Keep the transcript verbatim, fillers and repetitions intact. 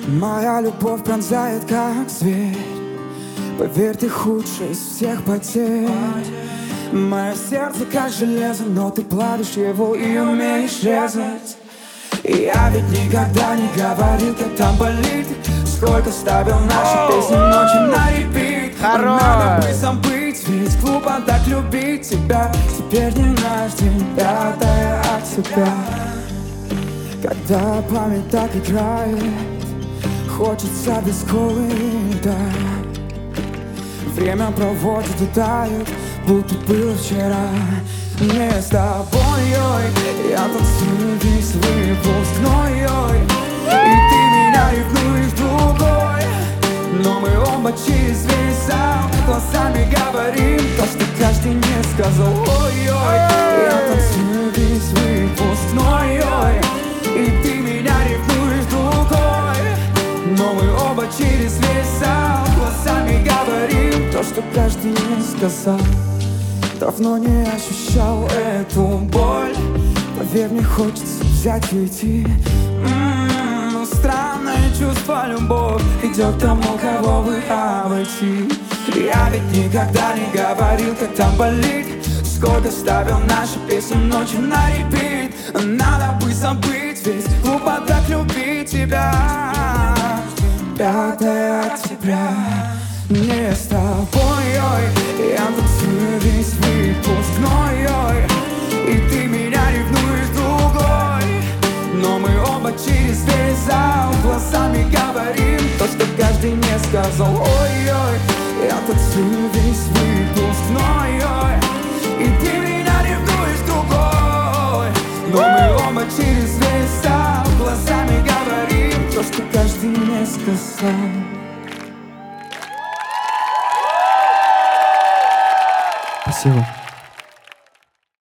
Моя любовь пронзает, как зверь. Поверь, ты худший из всех потерь. Мое сердце как железо, но ты плавишь его и умеешь резать. И я ведь никогда не говорил, как там болит. Сколько ставил наши песни ночью на репит. Надо бы забыть, ведь глупо так любить тебя. Теперь не наш день, пятое октября. Когда память так играет, хочется без колы, да. Время проводит и тает, будто было вчера. Не с тобой, ой, я танцую весь выпускной, ой. И ты меня ревнуешь другой, но мы оба через весь зал глазами говорим то, что каждый не сказал. Ой-ой, я танцую весь выпускной, ой. И ты меня ревнуешь другой, но мы оба через весь зал глазами говорим то, что каждый не сказал. Давно не ощущал эту боль. Поверь, мне хочется взять и уйти. М-м, ну, странное чувство, любовь идет к тому, кого вы обойти. Я ведь никогда не говорил, как там болит. Сколько ставил наши песни ночью на репит. Надо бы забыть, ведь глупо так любить тебя. Пятое октября. Не с тобой, ой, я танцую весь выпускной, ой. И ты меня ревнуешь другой, но мы оба через весь зал глазами говорим то, что каждый не сказал. Ой-ой, я танцую весь выпускной, ой. И ты меня ревнуешь другой, но мы оба через весь зал глазами говорим то, что каждый не сказал. Спасибо.